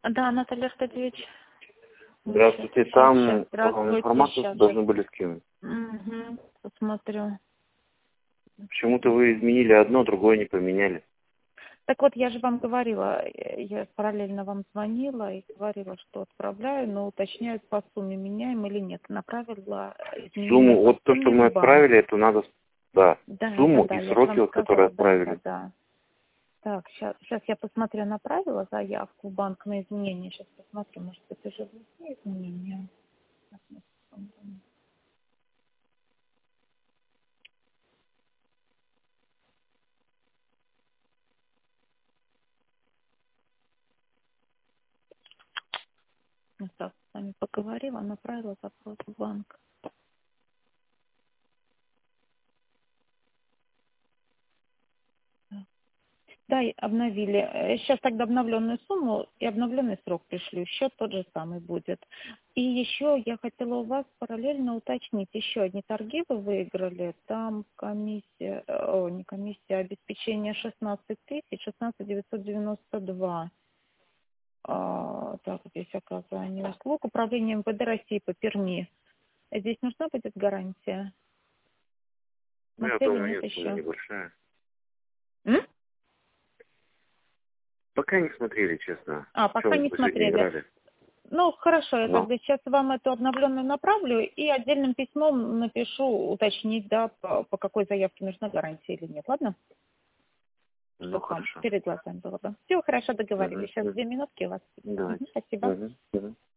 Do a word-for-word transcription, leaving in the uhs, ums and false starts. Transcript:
Да, Наталья Аркадьевич. Здравствуйте, Сейчас, там сейчас, здравствуйте, информацию сейчас. должны были скинуть. Угу, посмотрю. Почему-то вы изменили одно, другое не поменяли. Так вот, я же вам говорила, я параллельно вам звонила и говорила, что отправляю, но уточняют, по сумме меняем или нет. Направила изменения Сумму, вот по то, что сумме мы в банк. отправили, это надо, да, Да, сумму да, да, и я же сроки, вам вот, которые сказала, да, отправили. да, да. Так, сейчас, сейчас я посмотрю, направила заявку в банк на изменения. Сейчас посмотрю, может быть, уже внесли изменения. Так, на секунду. Я так с вами поговорила, направила запрос в банк. Да, и обновили. Э, Сейчас тогда обновленную сумму и обновленный срок пришлю. Счет тот же самый будет. И еще я хотела у вас параллельно уточнить. Еще одни торги вы выиграли. Там комиссия, о, не комиссия, а обеспечение шестнадцать тысяч, шестнадцать девятьсот девяносто два. А, так, здесь оказание услуг. Управление МВД России по Перми. Здесь нужна будет гарантия? Ну, я Смотрели, думаю, нет нет, сумма еще? небольшая. М? Пока не смотрели, честно. А, В чем пока не вы сегодня смотрели. играли? Ну, хорошо, я Но. тогда сейчас вам эту обновленную направлю и отдельным письмом напишу, уточнить, да, по, по какой заявке нужна гарантия или нет, ладно? Ну, Чтобы вам хорошо. перед глазами было бы. Все, хорошо, договорились. Угу, Сейчас угу. две минутки у вас. Мгм, Давайте. спасибо. Угу, угу.